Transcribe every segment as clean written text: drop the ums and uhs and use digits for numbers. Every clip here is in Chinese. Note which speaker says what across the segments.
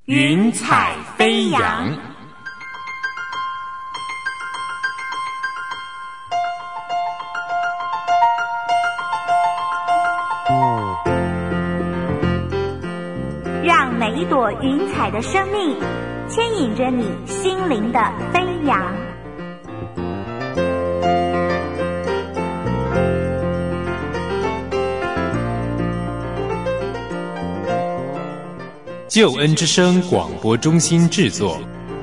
Speaker 1: 云彩飞扬。
Speaker 2: 让每一朵云彩的生命牵引着你心灵的飞扬。
Speaker 1: 救恩之声广播中心制作。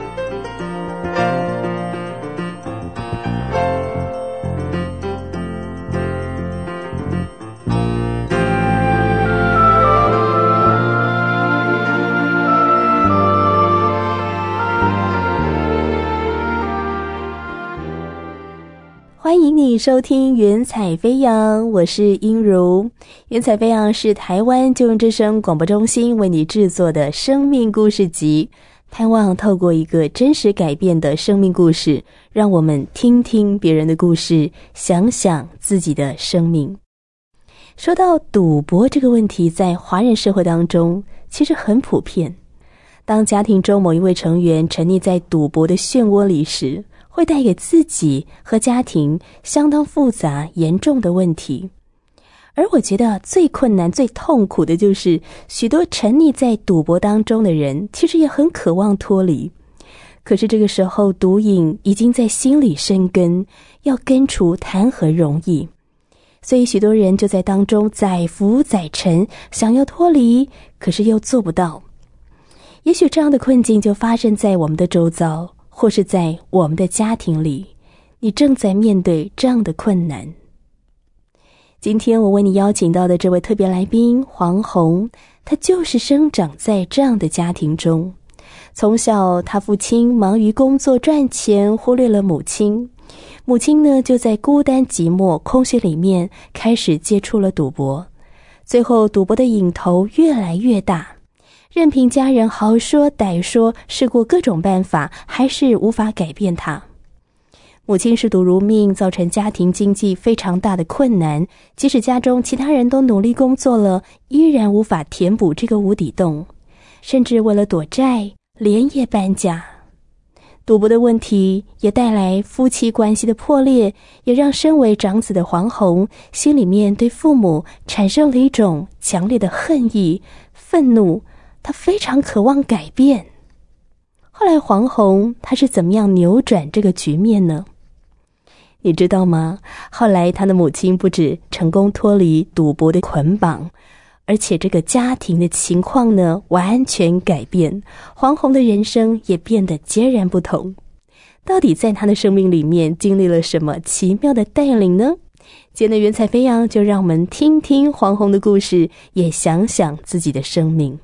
Speaker 3: 欢迎你收听云彩飞扬，我是英如。云彩飞扬是台湾救恩之声广播中心为你制作的生命故事集，盼望透过一个真实改变的生命故事，让我们听听别人的故事，想想自己的生命。说到赌博这个问题，在华人社会当中其实很普遍。当家庭中某一位成员沉溺在赌博的漩涡里时，会带给自己和家庭相当复杂严重的问题。而我觉得最困难最痛苦的就是许多沉溺在赌博当中的人其实也很渴望脱离，可是这个时候毒瘾已经在心里生根，要根除谈何容易。所以许多人就在当中载浮载沉，想要脱离，可是又做不到。也许这样的困境就发生在我们的周遭，或是在我们的家庭里，你正在面对这样的困难。今天我为你邀请到的这位特别来宾黄宏，他就是生长在这样的家庭中。从小他父亲忙于工作赚钱，忽略了母亲。母亲呢，就在孤单寂寞空虚里面开始接触了赌博，最后赌博的瘾头越来越大，任凭家人好说歹说，试过各种办法，还是无法改变他。母亲嗜赌如命，造成家庭经济非常大的困难，即使家中其他人都努力工作了，依然无法填补这个无底洞，甚至为了躲债连夜搬家。赌博的问题也带来夫妻关系的破裂，也让身为长子的黄宏心里面对父母产生了一种强烈的恨意、愤怒，他非常渴望改变。后来黄宏他是怎么样扭转这个局面呢？你知道吗？后来他的母亲不止成功脱离赌博的捆绑，而且这个家庭的情况呢完全改变，黄宏的人生也变得截然不同。到底在他的生命里面经历了什么奇妙的带领呢？今天的云彩飞扬就让我们听听黄宏的故事，也想想自己的生命。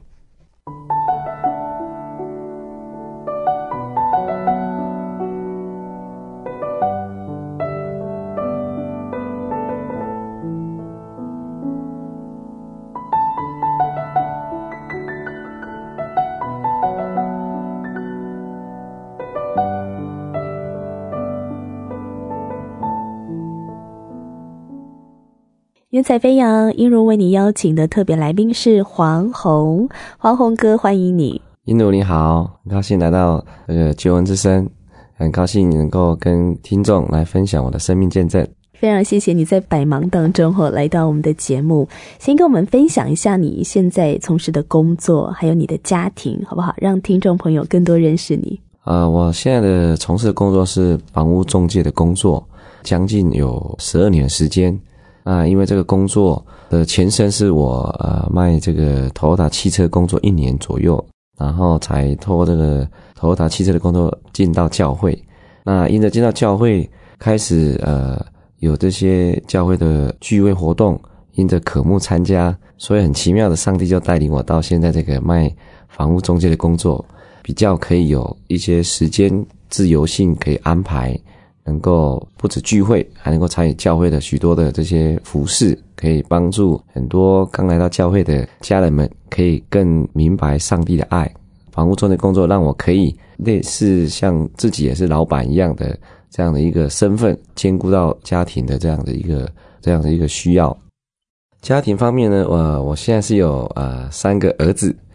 Speaker 3: 云彩飞扬，英如为你邀请的特别来宾是黄宏。黄宏哥，欢迎你。
Speaker 4: 英如你好，很高兴来到这个救恩之声，很高兴能够跟听众来分享我的生命见证。
Speaker 3: 非常谢谢你在百忙当中来到我们的节目，先跟我们分享一下你现在从事的工作，还有你的家庭，好不好？让听众朋友更多认识你。
Speaker 4: 我现在的从事的工作是房屋中介的工作，将近有12年的时间。因为这个工作的前身是我卖这个 Toyota 汽车工作1年左右，然后才透过这个 Toyota 汽车的工作进到教会。那因着进到教会，开始有这些教会的聚会活动，因着渴慕参加，所以很奇妙的上帝就带领我到现在这个卖房屋中介的工作，比较可以有一些时间自由性可以安排，能够不止聚会，还能够参与教会的许多的这些服事，可以帮助很多刚来到教会的家人们可以更明白上帝的爱。房屋中介工作让我可以类似像自己也是老板一样的这样的一个身份，兼顾到家庭的这样的一个需要。家庭方面呢，我现在是有3个儿子，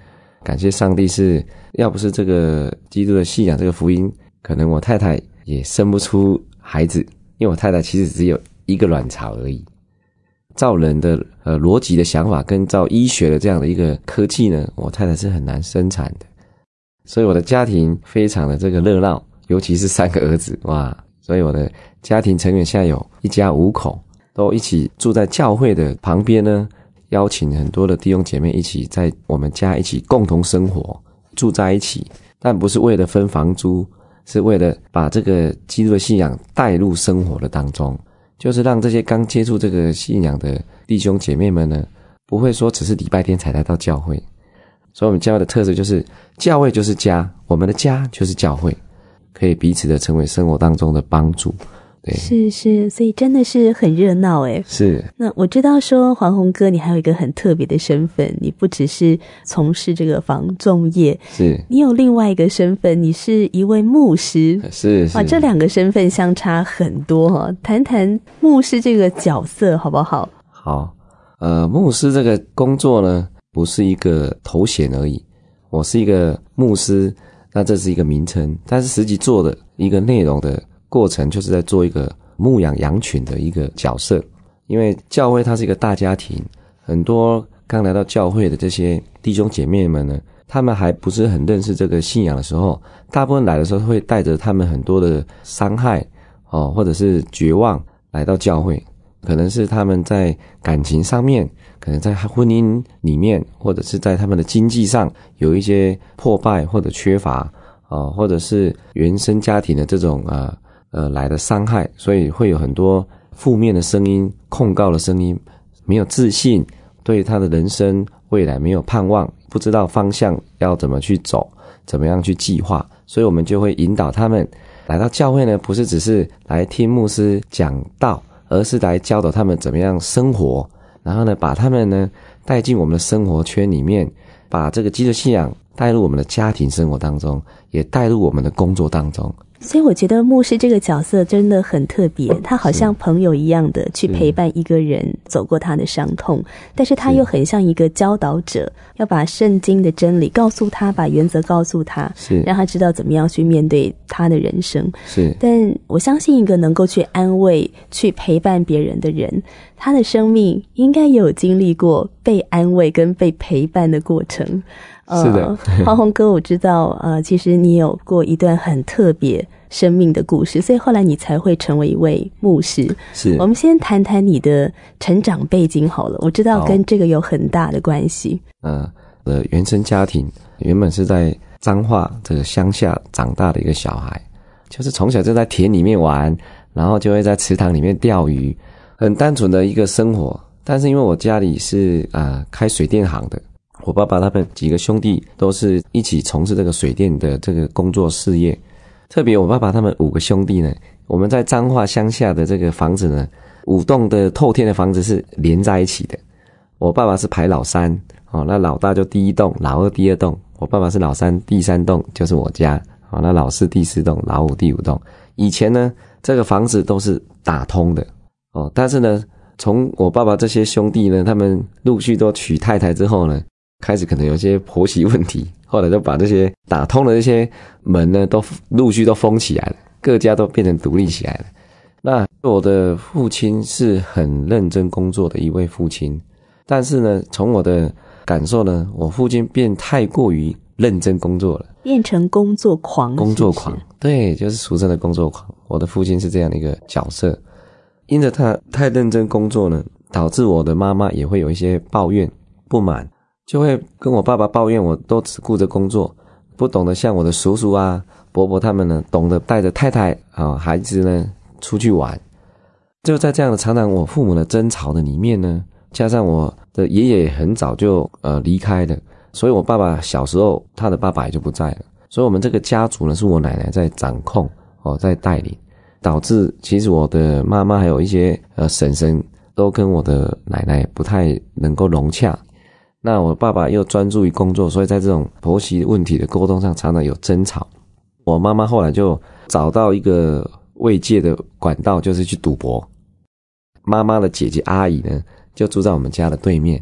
Speaker 4: 感谢上帝是，要不是这个基督的信仰这个福音，可能我太太也生不出孩子，因为我太太其实只有一个卵巢而已。照人的逻辑的想法跟照医学的这样的一个科技呢，我太太是很难生产的。所以我的家庭非常的这个热闹，尤其是3个儿子，哇！所以我的家庭成员现在有一家5口，都一起住在教会的旁边呢，邀请很多的弟兄姐妹一起在我们家一起共同生活，住在一起，但不是为了分房租，是为了把这个基督的信仰带入生活的当中，就是让这些刚接触这个信仰的弟兄姐妹们呢，不会说只是礼拜天才来到教会。所以我们教会的特色就是教会就是家，我们的家就是教会，可以彼此的成为生活当中的帮助。对，
Speaker 3: 是，所以真的是很热闹诶。
Speaker 4: 是。
Speaker 3: 那我知道说黄宏哥你还有一个很特别的身份，你不只是从事这个房仲业，
Speaker 4: 是
Speaker 3: 你有另外一个身份，你是一位牧师。
Speaker 4: 是
Speaker 3: 哇，这2个身份相差很多哈，谈谈牧师这个角色好不好？
Speaker 4: 好，牧师这个工作呢，不是一个头衔而已，我是一个牧师，那这是一个名称，但是实际做的一个内容的过程就是在做一个牧养羊群的一个角色。因为教会它是一个大家庭，很多刚来到教会的这些弟兄姐妹们呢，他们还不是很认识这个信仰的时候，大部分来的时候会带着他们很多的伤害或者是绝望来到教会，可能是他们在感情上面，可能在婚姻里面，或者是在他们的经济上有一些破败或者缺乏或者是原生家庭的这种来的伤害，所以会有很多负面的声音、控告的声音，没有自信，对他的人生未来没有盼望，不知道方向要怎么去走，怎么样去计划，所以我们就会引导他们来到教会呢，不是只是来听牧师讲道，而是来教导他们怎么样生活，然后呢，把他们呢带进我们的生活圈里面，把这个基督信仰带入我们的家庭生活当中，也带入我们的工作当中。
Speaker 3: 所以我觉得牧师这个角色真的很特别，他好像朋友一样的去陪伴一个人走过他的伤痛，但是他又很像一个教导者，要把圣经的真理告诉他，把原则告诉他，让他知道怎么样去面对他的人生。
Speaker 4: 是，
Speaker 3: 但我相信一个能够去安慰、去陪伴别人的人，他的生命应该也有经历过被安慰跟被陪伴的过程。
Speaker 4: 是的，
Speaker 3: 黄宏哥，我知道，其实你有过一段很特别生命的故事，所以后来你才会成为一位牧师。
Speaker 4: 是，
Speaker 3: 我们先谈谈你的成长背景好了，我知道跟这个有很大的关系。
Speaker 4: 我的原生家庭原本是在彰化这个乡下长大的一个小孩，就是从小就在田里面玩，然后就会在池塘里面钓鱼，很单纯的一个生活。但是因为我家里是开水电行的，我爸爸他们几个兄弟都是一起从事这个水电的这个工作事业。特别我爸爸他们5个兄弟呢，我们在彰化乡下的这个房子呢，5栋的透天的房子是连在一起的。我爸爸是排老3，那老大就第1栋，老2第2栋，我爸爸是老3，第3栋就是我家，那老4第4栋，老5第5栋。以前呢，这个房子都是打通的但是呢，从我爸爸这些兄弟呢，他们陆续都娶太太之后呢，开始可能有一些婆媳问题，后来就把这些打通的这些门呢，都陆续都封起来了，各家都变成独立起来了。那我的父亲是很认真工作的一位父亲，但是呢，从我的感受呢，我父亲变太过于认真工作了，
Speaker 3: 变成工作狂。
Speaker 4: 工作狂，对，就是俗称的工作狂。我的父亲是这样的一个角色，因着他太认真工作呢，导致我的妈妈也会有一些抱怨、不满，就会跟我爸爸抱怨，我都只顾着工作，不懂得像我的叔叔啊、伯伯他们呢，懂得带着太太孩子呢出去玩。就在这样的常常我父母的争吵的里面呢，加上我的爷爷很早就离开了，所以我爸爸小时候他的爸爸也就不在了，所以我们这个家族呢是我奶奶在掌控在带领，导致其实我的妈妈还有一些婶婶都跟我的奶奶不太能够融洽。那我爸爸又专注于工作，所以在这种婆媳问题的沟通上常常有争吵。我妈妈后来就找到一个慰藉的管道，就是去赌博。妈妈的姐姐阿姨呢就住在我们家的对面，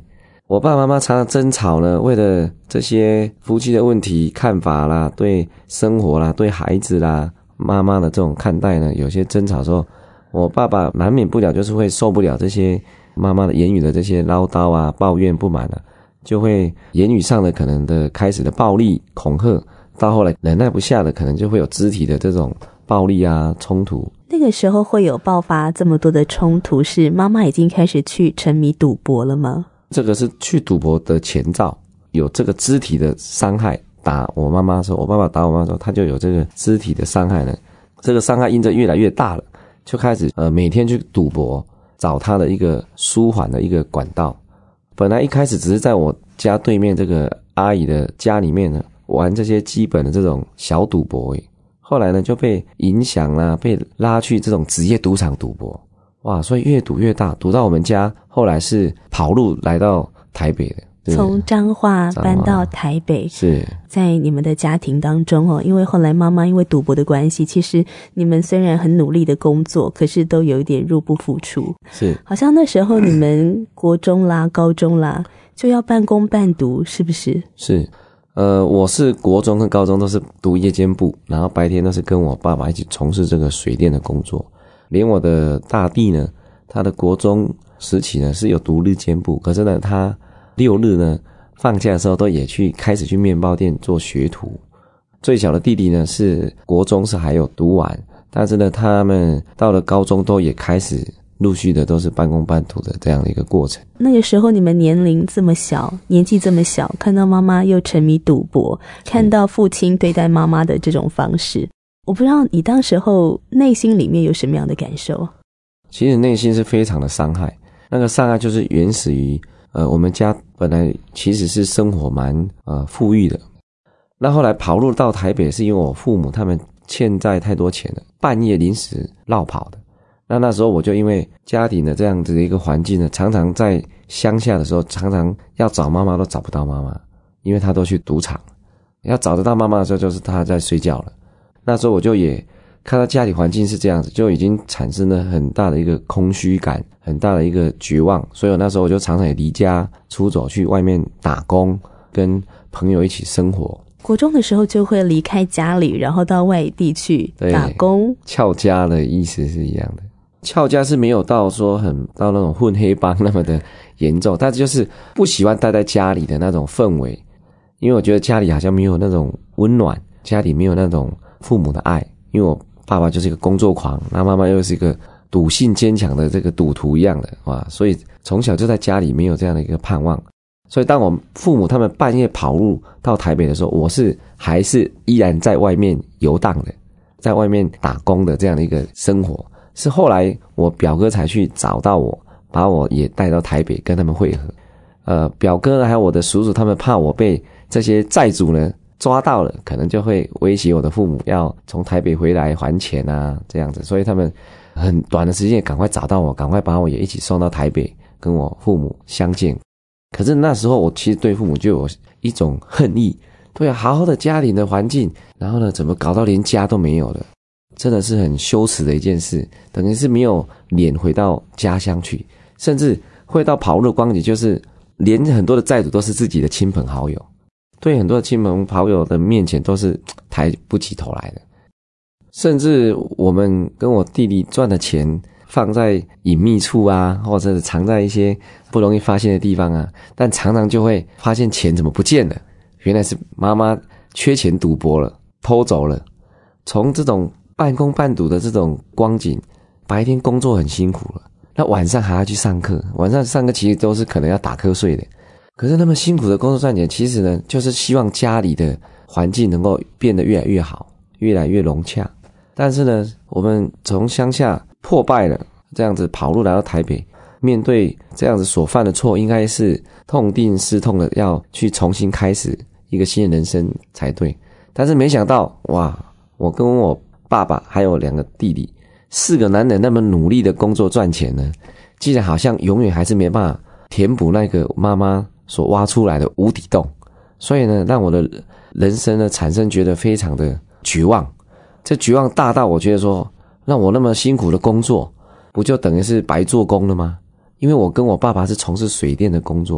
Speaker 4: 我爸爸妈妈常常争吵呢，为了这些夫妻的问题、看法啦、对生活啦、对孩子啦、妈妈的这种看待呢，有些争吵的时候，我爸爸难免不了就是会受不了这些妈妈的言语的这些唠叨啊、抱怨、不满啊，就会言语上的可能的开始的暴力、恐吓，到后来忍耐不下的，可能就会有肢体的这种暴力啊、冲突。
Speaker 3: 那个时候会有爆发这么多的冲突，是妈妈已经开始去沉迷赌博了吗？
Speaker 4: 这个是去赌博的前兆，有这个肢体的伤害。打我妈妈的时候，我爸爸打我妈妈的时候，他就有这个肢体的伤害呢。这个伤害因着越来越大了，就开始每天去赌博，找他的一个舒缓的一个管道。本来一开始只是在我家对面这个阿姨的家里面呢，玩这些基本的这种小赌博而已。后来呢就被影响啦，被拉去这种职业赌场赌博。哇，所以越赌越大，赌到我们家后来是跑路来到台北的，
Speaker 3: 从彰化搬到台北。
Speaker 4: 是
Speaker 3: 在你们的家庭当中因为后来妈妈因为赌博的关系，其实你们虽然很努力的工作，可是都有一点入不敷出。
Speaker 4: 是，
Speaker 3: 好像那时候你们国中啦、高中啦就要半工半读，是不是？
Speaker 4: 是。我是国中跟高中都是读夜间部，然后白天都是跟我爸爸一起从事这个水电的工作。连我的大弟呢，他的国中时期呢是有读日间部，可是呢他6日呢放假的时候都也开始去面包店做学徒。最小的弟弟呢是国中是还有读完，但是呢他们到了高中都也开始陆续的都是半工半读的这样的一个过程。
Speaker 3: 那个时候你们年龄这么小，年纪这么小，看到妈妈又沉迷赌博，看到父亲对待妈妈的这种方式，我不知道你当时候内心里面有什么样的感受？
Speaker 4: 其实内心是非常的伤害，那个伤害就是源始于我们家本来其实是生活蛮富裕的，那后来跑路到台北是因为我父母他们欠债太多钱了，半夜临时落跑的。那时候我就因为家庭的这样子的一个环境呢，常常在乡下的时候常常要找妈妈都找不到妈妈，因为她都去赌场，要找得到妈妈的时候就是她在睡觉了。那时候我就也看到家里环境是这样子，就已经产生了很大的一个空虚感，很大的一个绝望，所以我那时候我就常常也离家出走去外面打工，跟朋友一起生活。
Speaker 3: 国中的时候就会离开家里，然后到外地去打工。
Speaker 4: 翘家的意思是一样的，翘家是没有到说很到那种混黑帮那么的严重，但是就是不喜欢待在家里的那种氛围，因为我觉得家里好像没有那种温暖，家里没有那种父母的爱，因为我爸爸就是一个工作狂，那妈妈又是一个赌性坚强的这个赌徒一样的哇，所以从小就在家里没有这样的一个盼望。所以当我父母他们半夜跑路到台北的时候，我还是依然在外面游荡的，在外面打工的这样的一个生活。是后来我表哥才去找到我，把我也带到台北跟他们会合。表哥还有我的叔叔他们怕我被这些债主呢抓到了，可能就会威胁我的父母要从台北回来还钱啊这样子，所以他们很短的时间赶快找到我，赶快把我也一起送到台北跟我父母相见。可是那时候我其实对父母就有一种恨意，对啊，好好的家庭的环境，然后呢怎么搞到连家都没有了，真的是很羞耻的一件事，等于是没有脸回到家乡去，甚至会到跑路的光景，就是连很多的债主都是自己的亲朋好友，对很多的亲朋好友的面前都是抬不起头来的。甚至我们跟我弟弟赚的钱放在隐秘处啊，或者是藏在一些不容易发现的地方啊，但常常就会发现钱怎么不见了，原来是妈妈缺钱赌博了，偷走了。从这种半工半读的这种光景，白天工作很辛苦了，那晚上还要去上课，晚上上课其实都是可能要打瞌睡的。可是那么辛苦的工作赚钱，其实呢就是希望家里的环境能够变得越来越好，越来越融洽。但是呢我们从乡下破败了，这样子跑路来到台北，面对这样子所犯的错，应该是痛定思痛的要去重新开始一个新的人生才对。但是没想到哇，我跟我爸爸还有2个弟弟，4个男人那么努力的工作赚钱呢，竟然好像永远还是没办法填补那个妈妈所挖出来的无底洞。所以呢让我的人生呢产生觉得非常的绝望，这绝望大到我觉得说，让我那么辛苦的工作不就等于是白做工了吗？因为我跟我爸爸是从事水电的工作，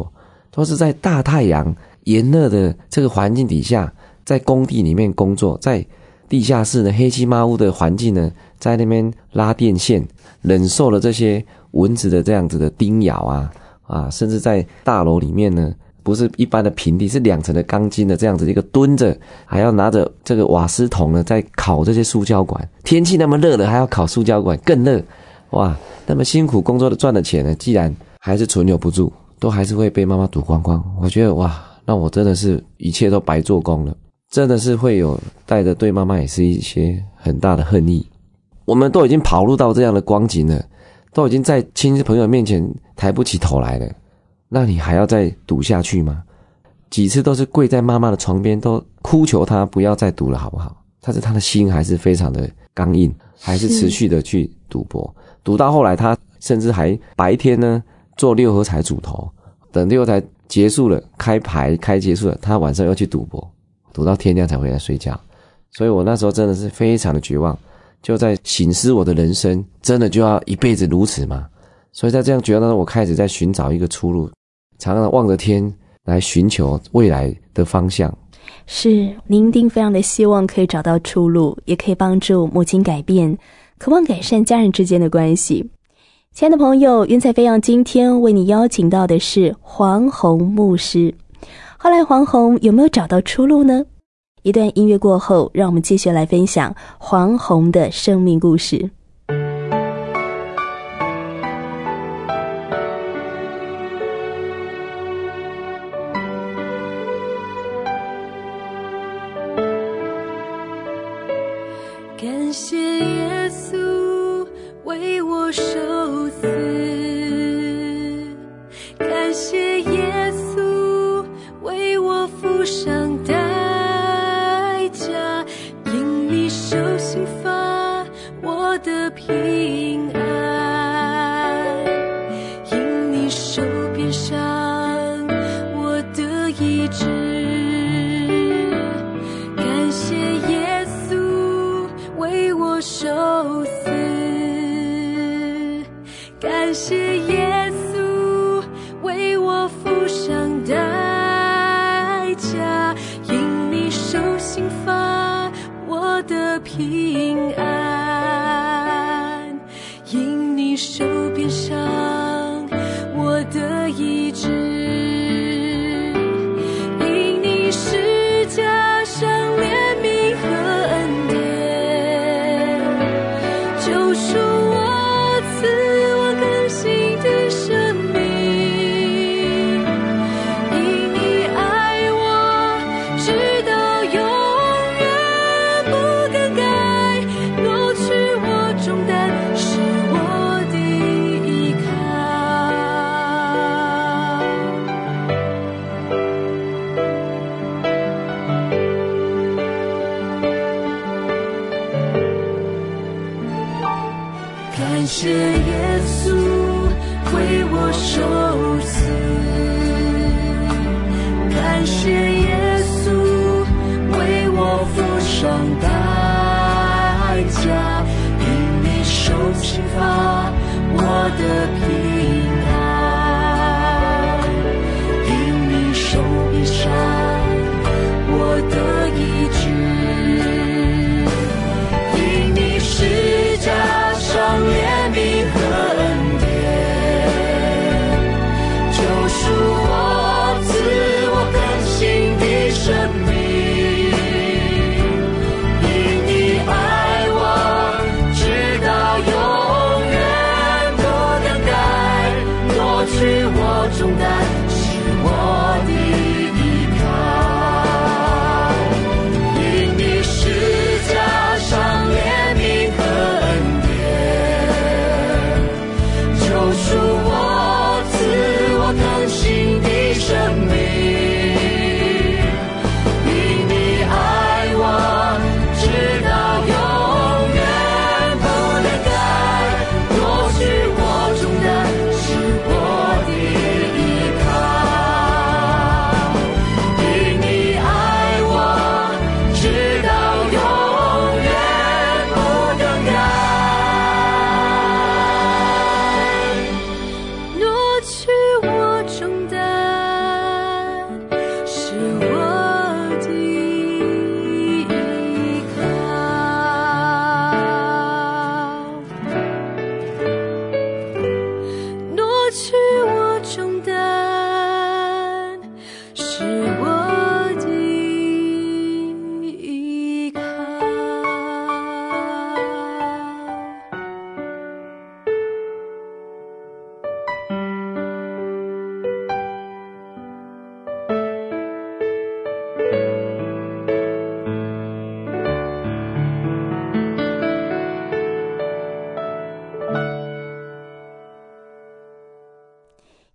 Speaker 4: 都是在大太阳炎热的这个环境底下，在工地里面工作，在地下室呢黑漆麻乌的环境呢，在那边拉电线，忍受了这些蚊子的这样子的叮咬啊，甚至在大楼里面呢，不是一般的平地，是2层的钢筋的这样子一个蹲着，还要拿着这个瓦斯桶呢在烤这些塑胶管，天气那么热了还要烤塑胶管，更热。哇，那么辛苦工作的赚的钱呢，既然还是存留不住，都还是会被妈妈赌光光。我觉得哇，那我真的是一切都白做工了，真的是会有带着对妈妈也是一些很大的恨意。我们都已经跑入到这样的光景了，都已经在亲戚朋友面前抬不起头来了，那你还要再赌下去吗？几次都是跪在妈妈的床边，都哭求她不要再赌了好不好？但是她的心还是非常的刚硬，还是持续的去赌博，赌到后来她甚至还白天呢做6合彩主头，等6合彩结束了，开牌结束了，她晚上又去赌博，赌到天亮才回来睡觉。所以我那时候真的是非常的绝望，就在省思我的人生真的就要一辈子如此吗？所以在这样绝望当中，我开始在寻找一个出路，常常望着天来寻求未来的方向。
Speaker 3: 是，您一定非常的希望可以找到出路，也可以帮助母亲改变，渴望改善家人之间的关系。亲爱的朋友，云彩飞扬今天为你邀请到的是黄宏牧师。后来黄宏有没有找到出路呢？一段音乐过后，让我们继续来分享黄宏的生命故事。
Speaker 5: 感谢耶稣为我受死，感谢耶稣为我付上代价，因你受刑罚，我的平安，因你受鞭伤，我的医治。感谢耶稣为我受死，感谢耶稣为我付上代价，因你受刑罚，我的平安，因你受鞭伤，我的医治，因你施加上怜悯和恩典，救赎我，赐我更新的生命，因你爱我直到永远不更改，挪去我重担，是我的依靠。感谢耶稣为我受死，感谢耶稣为我付上代价，因你受刑罚，我的平安，因你受鞭伤，我的医治，因你施加上怜悯和恩典，救赎我，赐我更新的生命，因你爱我直到永远不更改，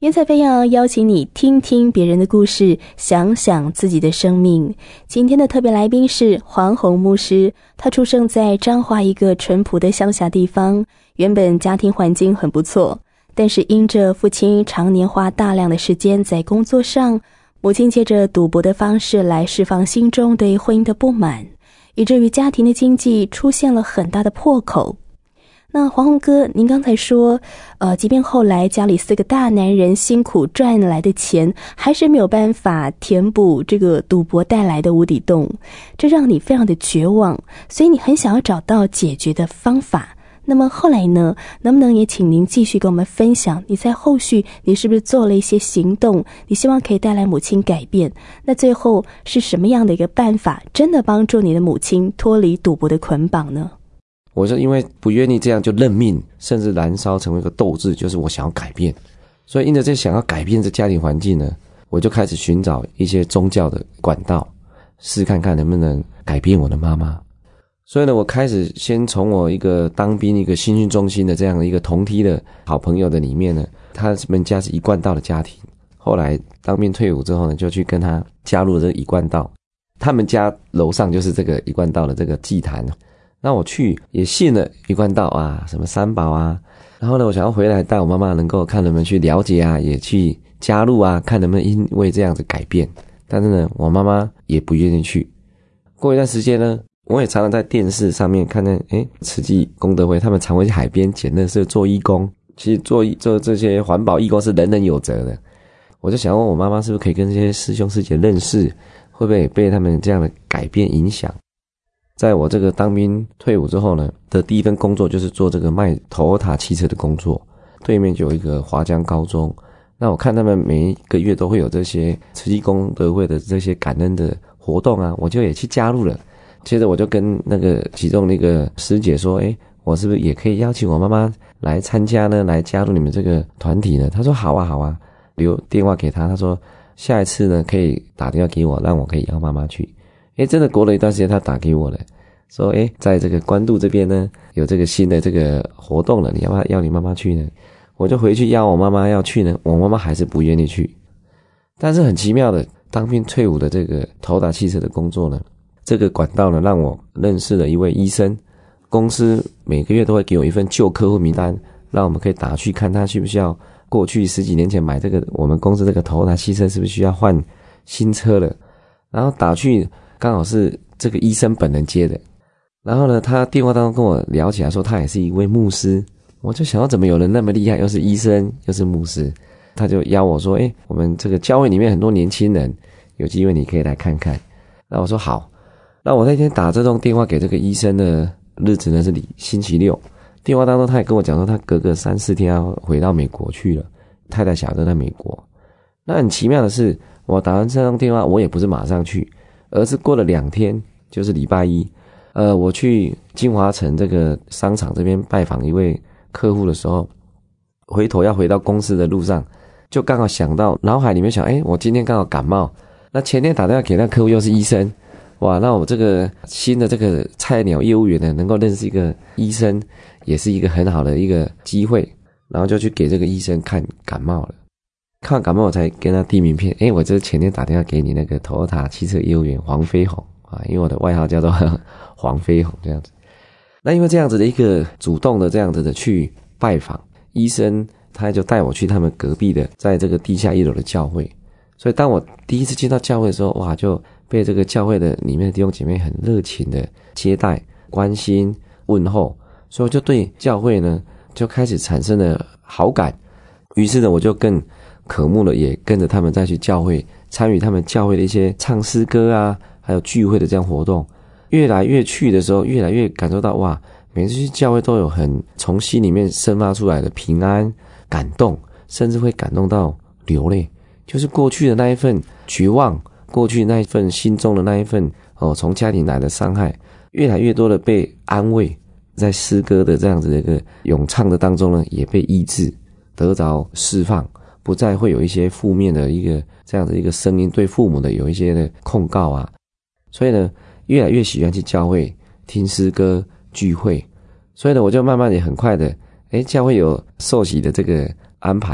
Speaker 3: 云彩飞扬邀请你听听别人的故事，想想自己的生命。今天的特别来宾是黄宏牧师，他出生在彰化一个淳朴的乡下地方，原本家庭环境很不错，但是因着父亲常年花大量的时间在工作上，母亲借着赌博的方式来释放心中对婚姻的不满，以至于家庭的经济出现了很大的破口。那黄宏哥，您刚才说即便后来家里4个大男人辛苦赚来的钱还是没有办法填补这个赌博带来的无底洞，这让你非常的绝望，所以你很想要找到解决的方法。那么后来呢，能不能也请您继续跟我们分享你在后续你是不是做了一些行动，你希望可以带来母亲改变，那最后是什么样的一个办法真的帮助你的母亲脱离赌博的捆绑呢？
Speaker 4: 我就因为不愿意这样就认命，甚至燃烧成为一个斗志，就是我想要改变。所以因着这想要改变这家庭环境呢，我就开始寻找一些宗教的管道，试看看能不能改变我的妈妈。所以呢，我开始先从我一个当兵一个新训中心的这样的一个同梯的好朋友的里面呢，他们家是一贯道的家庭，后来当兵退伍之后呢，就去跟他加入了这个一贯道，他们家楼上就是这个一贯道的这个祭坛。那我去也信了一贯道啊，什么三宝啊，然后呢，我想要回来带我妈妈能够看能不能去了解啊，也去加入啊，看能不能因为这样子改变。但是呢，我妈妈也不愿意去。过一段时间呢，我也常常在电视上面看见，慈济功德会他们常会去海边捡垃圾做义工。其实做这些环保义工是人人有责的。我就想问我妈妈是不是可以跟这些师兄师姐认识，会不会也被他们这样的改变影响。在我这个当兵退伍之后呢，的第一份工作就是做这个卖 Toyota 汽车的工作。对面就有一个华江高中，那我看他们每一个月都会有这些慈济功德会的这些感恩的活动啊，我就也去加入了。接着我就跟那个其中那个师姐说，我是不是也可以邀请我妈妈来参加呢，来加入你们这个团体呢？她说好啊好啊，留电话给她，她说下一次呢可以打电话给我，让我可以邀妈妈去。真的过了一段时间，她打给我了，说在这个关渡这边呢有这个新的这个活动了，你要不要邀你妈妈去呢？我就回去邀我妈妈要去呢，我妈妈还是不愿意去。但是很奇妙的，当兵退伍的这个Toyota汽车的工作呢，这个管道呢让我认识了一位医生，公司每个月都会给我一份旧客户名单，让我们可以打去看他需不需要过去10几年前买这个我们公司这个Toyota汽车是不是需要换新车了。然后打去刚好是这个医生本人接的，然后呢他电话当中跟我聊起来说他也是一位牧师，我就想要怎么有人那么厉害，又是医生又是牧师。他就邀我说我们这个教会里面很多年轻人，有机会你可以来看看。那我说好。那我那天打这通电话给这个医生的日子呢是星期六，电话当中他也跟我讲说他隔个3-4天要回到美国去了，太太小孩都在美国。那很奇妙的是，我打完这通电话我也不是马上去，而是过了2天，就是礼拜一我去金华城这个商场这边拜访一位客户的时候，回头要回到公司的路上，就刚好想到脑海里面想我今天刚好感冒，那前天打电话给那客户又是医生，哇，那我这个新的这个菜鸟业务员呢能够认识一个医生也是一个很好的一个机会，然后就去给这个医生看感冒了。看完感冒我才跟他递名片，我这前天打电话给你那个 Toyota 汽车业务员黄飞鸿啊，因为我的外号叫做黄飞鸿这样子。那因为这样子的一个主动的这样子的去拜访医生，他就带我去他们隔壁的在这个地下1楼的教会。所以当我第一次进到教会的时候，哇，就被这个教会的里面的弟兄姐妹很热情的接待、关心、问候，所以我就对教会呢就开始产生了好感。于是呢，我就更渴慕了，也跟着他们再去教会参与他们教会的一些唱诗歌啊，还有聚会的这样活动。越来越去的时候，越来越感受到哇，每次去教会都有很从心里面生发出来的平安、感动，甚至会感动到流泪。就是过去的那一份绝望，过去那一份心中的那一份从家庭来的伤害，越来越多的被安慰，在诗歌的这样子的一个咏唱的当中呢，也被医治，得着释放，不再会有一些负面的一个这样的一个声音，对父母的有一些的控告啊。所以呢，越来越喜欢去教会听诗歌聚会。所以呢，我就慢慢也很快的教会有受洗的这个安排了，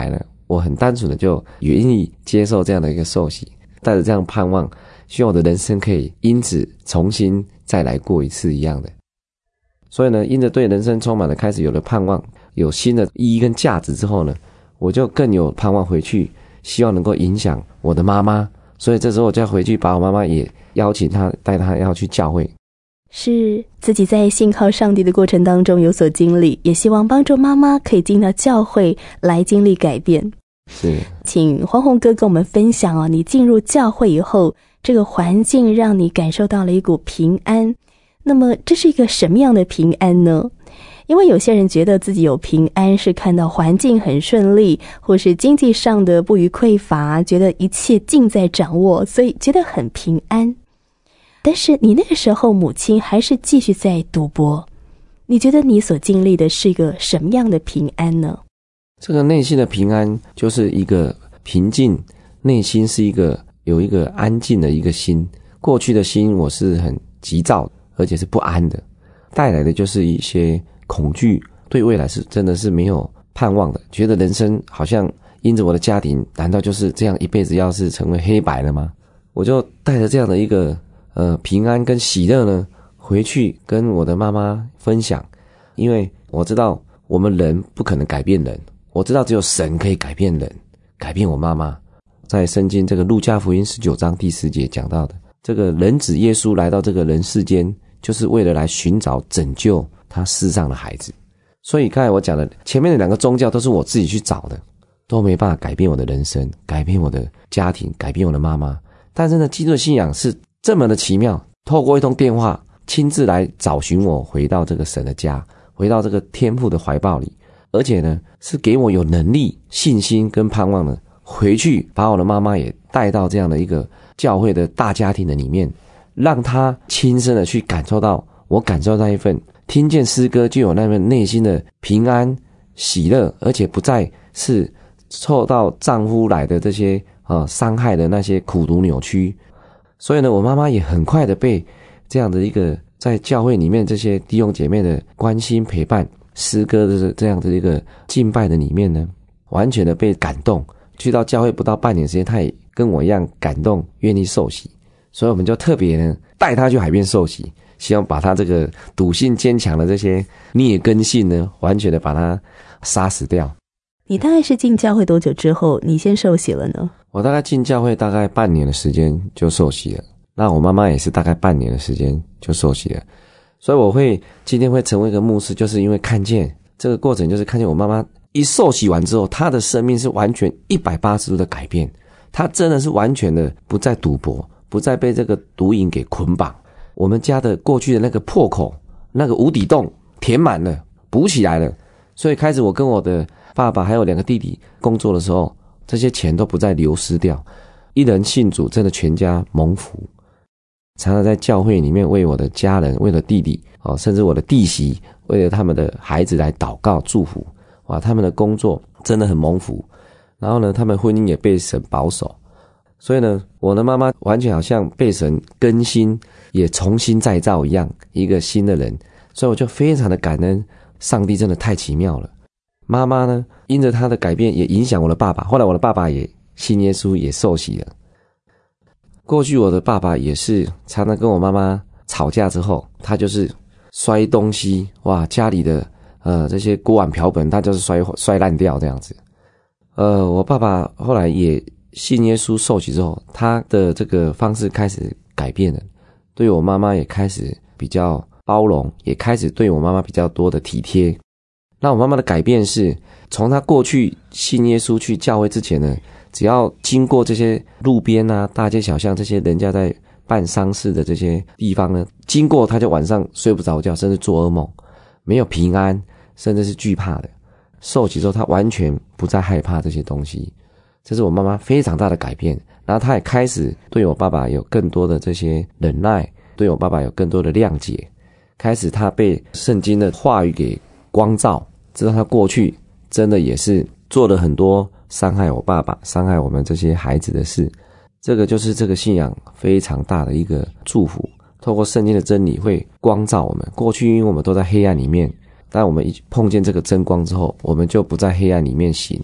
Speaker 4: 我很单纯的就愿意接受这样的一个受洗，带着这样盼望，希望我的人生可以因此重新再来过一次一样的。所以呢，因着对人生充满了开始有了盼望，有新的意义跟价值之后呢，我就更有盼望回去，希望能够影响我的妈妈。所以这时候我就要回去把我妈妈也邀请她，带她要去教会。
Speaker 3: 是自己在信靠上帝的过程当中有所经历，也希望帮助妈妈可以进到教会来经历改变。
Speaker 4: 是，
Speaker 3: 请黄宏哥跟我们分享哦，你进入教会以后，这个环境让你感受到了一股平安。那么这是一个什么样的平安呢？因为有些人觉得自己有平安是看到环境很顺利，或是经济上的不予匮乏，觉得一切尽在掌握，所以觉得很平安。但是你那个时候母亲还是继续在赌博，你觉得你所经历的是一个什么样的平安呢？
Speaker 4: 这个内心的平安就是一个平静，内心是有一个安静的一个心。过去的心我是很急躁，而且是不安的，带来的就是一些恐惧，对未来是真的是没有盼望的，觉得人生好像因着我的家庭，难道就是这样一辈子要是成为黑白了吗？我就带着这样的一个平安跟喜乐呢，回去跟我的妈妈分享。因为我知道我们人不可能改变人，我知道只有神可以改变人，改变我妈妈。在圣经这个路加福音19章第10节讲到的，这个人子耶稣来到这个人世间，就是为了来寻找拯救他世上的孩子。所以刚才我讲的前面的2个宗教都是我自己去找的，都没办法改变我的人生，改变我的家庭，改变我的妈妈。但是呢，基督的信仰是这么的奇妙，透过一通电话亲自来找寻我，回到这个神的家，回到这个天父的怀抱里，而且呢是给我有能力、信心跟盼望呢，回去把我的妈妈也带到这样的一个教会的大家庭的里面，让她亲身的去感受到，我感受到一份听见诗歌就有那份内心的平安喜乐，而且不再是受到丈夫来的这些伤害的那些苦毒扭曲。所以呢，我妈妈也很快的被这样的一个在教会里面这些弟兄姐妹的关心陪伴，诗歌的这样的一个敬拜的里面呢，完全的被感动。去到教会不到半年时间，她也跟我一样感动，愿意受洗。所以我们就特别呢带她去海边受洗，希望把她这个笃信坚强的这些劣根性呢，完全的把她杀死掉。
Speaker 3: 你大概是进教会多久之后你先受洗了呢？
Speaker 4: 我大概进教会大概半年的时间就受洗了，那我妈妈也是大概半年的时间就受洗了。所以我今天会成为一个牧师，就是因为看见这个过程，就是看见我妈妈一受洗完之后，她的生命是完全180度的改变。她真的是完全的不再赌博，不再被这个毒瘾给捆绑。我们家的过去的那个破口，那个无底洞填满了，补起来了。所以开始我跟我的爸爸还有2个弟弟工作的时候，这些钱都不再流失掉。一人信主，真的全家蒙福。常常在教会里面为我的家人，为了弟弟甚至我的弟媳，为了他们的孩子来祷告祝福。哇，他们的工作真的很蒙福。然后呢，他们婚姻也被神保守。所以呢，我的妈妈完全好像被神更新，也重新再造一样，一个新的人。所以我就非常的感恩，上帝真的太奇妙了。妈妈呢，因着她的改变也影响我的爸爸，后来我的爸爸也信耶稣，也受洗了。过去我的爸爸也是常常跟我妈妈吵架之后，他就是摔东西，哇，家里的这些锅碗瓢盆他就是摔烂掉这样子。我爸爸后来也信耶稣受洗之后，他的这个方式开始改变了，对我妈妈也开始比较包容，也开始对我妈妈比较多的体贴。那我妈妈的改变是从她过去信耶稣去教会之前呢，只要经过这些路边啊、大街小巷这些人家在办丧事的这些地方呢，经过她就晚上睡不着觉，甚至做噩梦，没有平安，甚至是惧怕的。受洗之后她完全不再害怕这些东西，这是我妈妈非常大的改变。然后她也开始对我爸爸有更多的这些忍耐，对我爸爸有更多的谅解。开始她被圣经的话语给光照，知道她过去真的也是做了很多伤害我爸爸、伤害我们这些孩子的事。这个就是这个信仰非常大的一个祝福，透过圣经的真理会光照我们。过去因为我们都在黑暗里面，但我们一碰见这个真光之后，我们就不在黑暗里面行，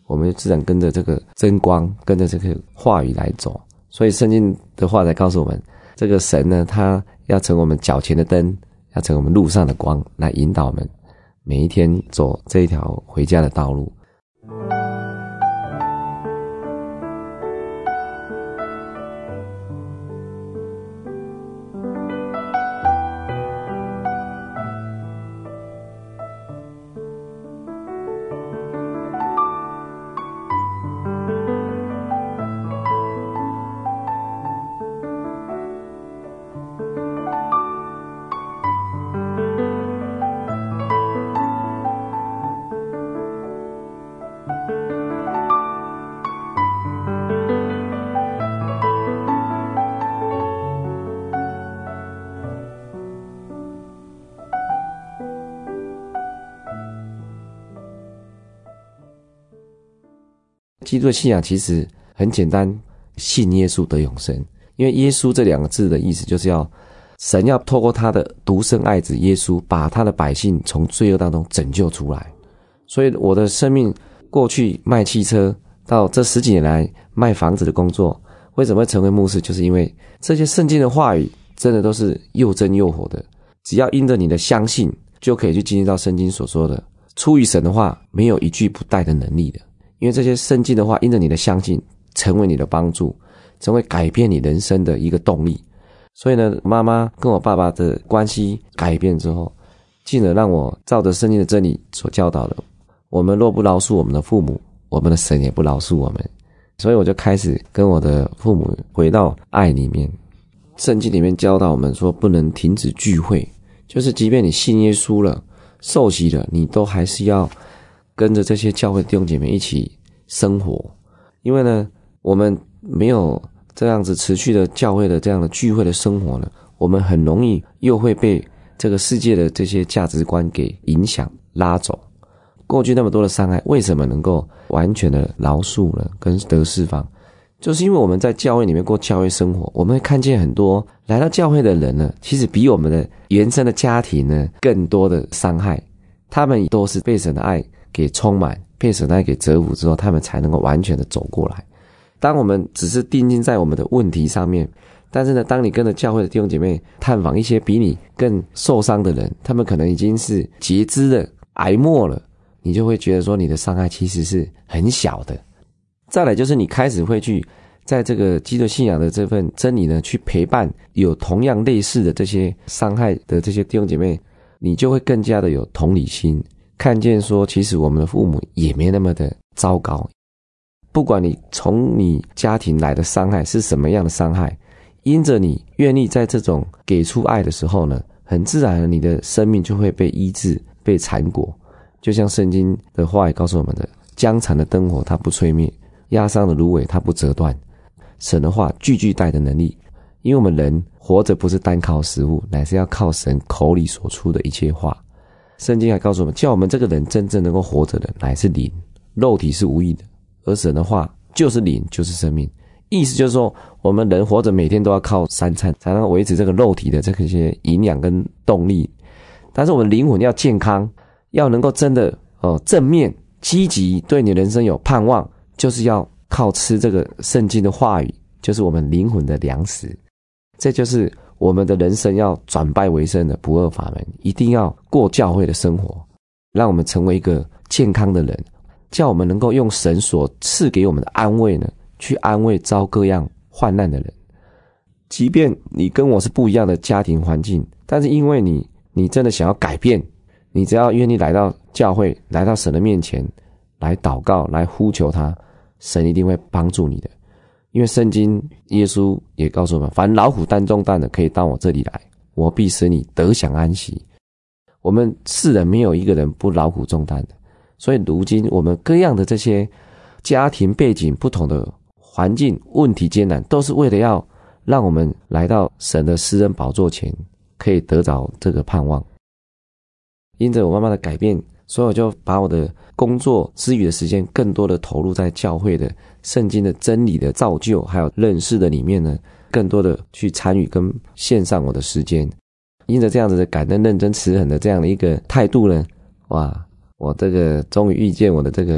Speaker 4: 我们就自然跟着这个真光，跟着这个话语来走。所以圣经的话才告诉我们，这个神呢，他要成我们脚前的灯，要成我们路上的光，来引导我们每一天走这一条回家的道路。基督的信仰其实很简单，信耶稣得永生。因为耶稣这2个字的意思就是神要透过他的独生爱子耶稣，把他的百姓从罪恶当中拯救出来。所以我的生命过去卖汽车，到这10几年来卖房子的工作，为什么会成为牧师，就是因为这些圣经的话语真的都是又真又活的，只要因着你的相信，就可以去经历到圣经所说的出于神的话没有一句不带的能力的。因为这些圣经的话因着你的相信成为你的帮助，成为改变你人生的一个动力。所以呢，妈妈跟我爸爸的关系改变之后，进而让我照着圣经的真理所教导的，我们若不饶恕我们的父母，我们的神也不饶恕我们。所以我就开始跟我的父母回到爱里面。圣经里面教导我们说不能停止聚会，就是即便你信耶稣了，受洗了，你都还是要跟着这些教会弟兄姐妹一起生活。因为呢，我们没有这样子持续的教会的这样的聚会的生活呢，我们很容易又会被这个世界的这些价值观给影响拉走。过去那么多的伤害，为什么能够完全的饶恕了跟得释放，就是因为我们在教会里面过教会生活，我们会看见很多来到教会的人呢，其实比我们的原生的家庭呢更多的伤害，他们都是被神的爱给充满，被神的爱给折服之后，他们才能够完全的走过来。当我们只是定睛在我们的问题上面，但是呢，当你跟着教会的弟兄姐妹探访一些比你更受伤的人，他们可能已经是截肢了、癌末了，你就会觉得说你的伤害其实是很小的。再来就是你开始会去在这个基督信仰的这份真理呢，去陪伴有同样类似的这些伤害的这些弟兄姐妹，你就会更加的有同理心，看见说其实我们的父母也没那么的糟糕。不管你从你家庭来的伤害是什么样的伤害，因着你愿意在这种给出爱的时候呢，很自然的你的生命就会被医治，被缠裹。就像圣经的话也告诉我们的，将残的灯火它不吹灭，压伤的芦苇它不折断。神的话句句带的能力，因为我们人活着不是单靠食物，乃是要靠神口里所出的一切话。圣经还告诉我们，叫我们这个人真正能够活着的乃是灵，肉体是无益的，而神的话就是灵，就是生命。意思就是说，我们人活着每天都要靠3餐才能维持这个肉体的这些营养跟动力，但是我们灵魂要健康，要能够真的正面积极，对你人生有盼望，就是要靠吃这个圣经的话语，就是我们灵魂的粮食。这就是我们的人生要转败为胜的不二法门，一定要过教会的生活，让我们成为一个健康的人，叫我们能够用神所赐给我们的安慰呢，去安慰遭各样患难的人。即便你跟我是不一样的家庭环境，但是因为你真的想要改变，你只要愿意来到教会，来到神的面前，来祷告，来呼求他，神一定会帮助你的。因为圣经耶稣也告诉我们，凡劳苦担重担的可以到我这里来，我必使你得享安息。我们世人没有一个人不劳苦重担的，所以如今我们各样的这些家庭背景不同的环境问题艰难，都是为了要让我们来到神的施恩宝座前，可以得着这个盼望。因着我妈妈的改变，所以我就把我的工作之余的时间更多的投入在教会的圣经的真理的造就还有认识的里面呢，更多的去参与跟献上我的时间。因着这样子的感恩认真慈恳的这样的一个态度呢，哇，我这个终于遇见我的这个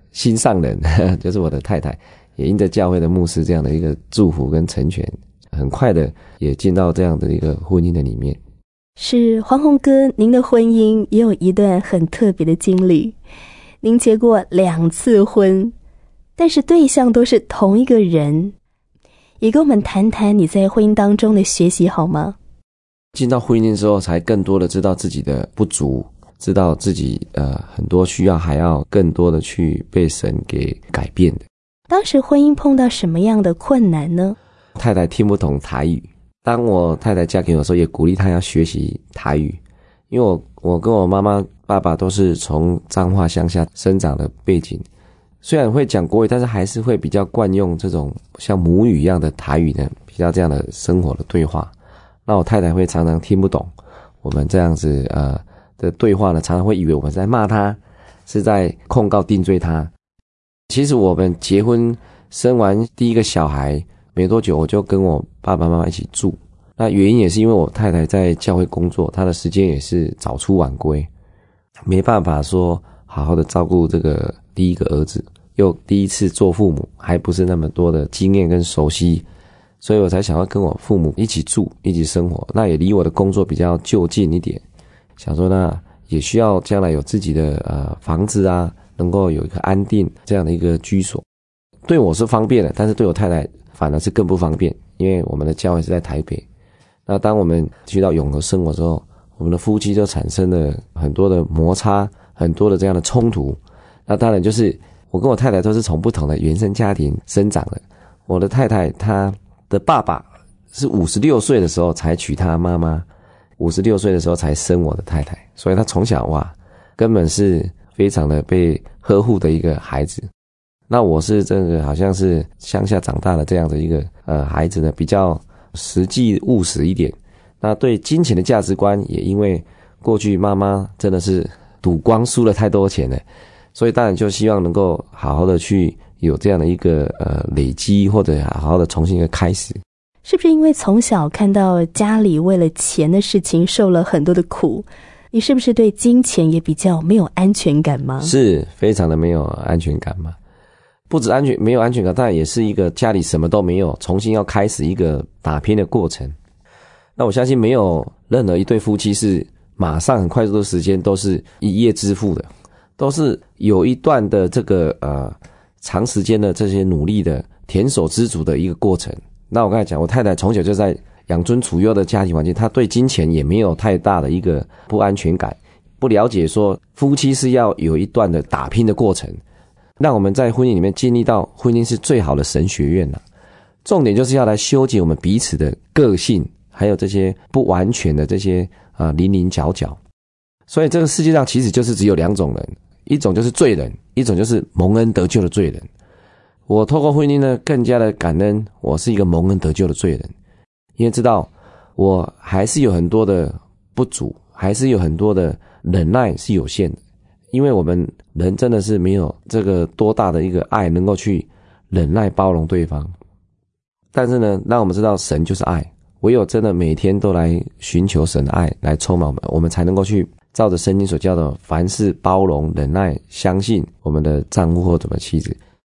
Speaker 4: 心上人就是我的太太，也因着教会的牧师这样的一个祝福跟成全，很快的也进到这样的一个婚姻的里面。
Speaker 3: 是黄宏哥，您的婚姻也有一段很特别的经历，您结过2次婚，但是对象都是同一个人，也跟我们谈谈你在婚姻当中的学习好吗？
Speaker 4: 进到婚姻之后，才更多的知道自己的不足，知道自己很多需要还要更多的去被神给改变的。
Speaker 3: 当时婚姻碰到什么样的困难呢？
Speaker 4: 太太听不懂台语，当我太太嫁给我的时候，也鼓励她要学习台语，因为我跟我妈妈爸爸都是从彰化乡下生长的背景，虽然会讲国语，但是还是会比较惯用这种像母语一样的台语呢，比较这样的生活的对话。那我太太会常常听不懂我们这样子的对话呢，常常会以为我们在骂她，是在控告定罪她。其实我们结婚生完第一个小孩没多久，我就跟我爸爸妈妈一起住。那原因也是因为我太太在教会工作，她的时间也是早出晚归，没办法说好好的照顾这个第一个儿子，又第一次做父母，还不是那么多的经验跟熟悉，所以我才想要跟我父母一起住，一起生活。那也离我的工作比较就近一点，想说那也需要将来有自己的房子啊，能够有一个安定这样的一个居所。对我是方便的，但是对我太太反而是更不方便，因为我们的教会是在台北。那当我们去到永和生活之后，我们的夫妻就产生了很多的摩擦，很多的这样的冲突。那当然就是我跟我太太都是从不同的原生家庭生长的。我的太太她的爸爸是56岁的时候才娶她妈妈，56岁的时候才生我的太太，所以她从小根本是非常的被呵护的一个孩子。那我是这个好像是乡下长大的这样的一个孩子呢，比较实际务实一点。那对金钱的价值观也因为过去妈妈真的是赌光输了太多钱了，所以当然就希望能够好好的去有这样的一个累积，或者好好的重新一个开始。
Speaker 3: 是不是因为从小看到家里为了钱的事情受了很多的苦，你是不是对金钱也比较没有安全感吗？
Speaker 4: 是非常的没有安全感嘛。不止没有安全感，当然也是一个家里什么都没有，重新要开始一个打拼的过程。那我相信没有任何一对夫妻是马上很快速的时间都是一夜致富的，都是有一段的这个长时间的这些努力的胼手胝足的一个过程。那我刚才讲，我太太从小就在养尊处优的家庭环境，她对金钱也没有太大的一个不安全感，不了解说夫妻是要有一段的打拼的过程。让我们在婚姻里面经历到婚姻是最好的神学院了。重点就是要来修剪我们彼此的个性，还有这些不完全的这些零零角角。所以这个世界上其实就是只有2种人，一种就是罪人，一种就是蒙恩得救的罪人。我透过婚姻呢，更加的感恩我是一个蒙恩得救的罪人，因为知道我还是有很多的不足，还是有很多的忍耐是有限的。因为我们人真的是没有这个多大的一个爱能够去忍耐包容对方，但是呢，让我们知道神就是爱，唯有真的每天都来寻求神的爱来充满我们，我们才能够去照着圣经所教的凡事包容忍耐，相信我们的丈夫或我们妻子。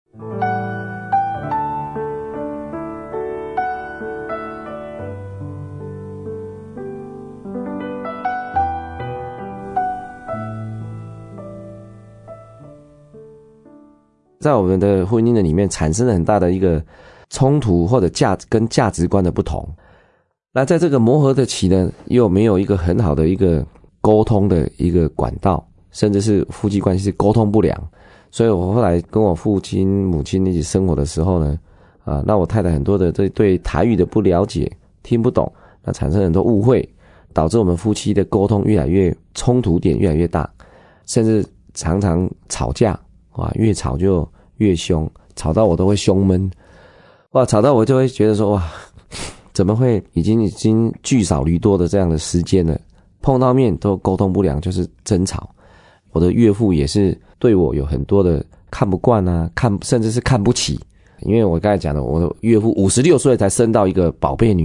Speaker 4: 在我们的婚姻的里面产生了很大的一个冲突，或者跟价值观的不同。那在这个磨合的期呢，又没有一个很好的一个沟通的一个管道，甚至是夫妻关系是沟通不良。所以我后来跟我父亲母亲一起生活的时候呢，那我太太很多的对台语的不了解，听不懂，那产生很多误会，导致我们夫妻的沟通越来越冲突点越来越大，甚至常常吵架，越吵就越凶，吵到我都会胸闷，吵到我就会觉得说怎么会已经聚少离多的这样的时间了，碰到面都沟通不良，就是争吵。我的岳父也是对我有很多的看不惯啊，甚至是看不起，因为我刚才讲的，我的岳父56岁才生到一个宝贝女儿，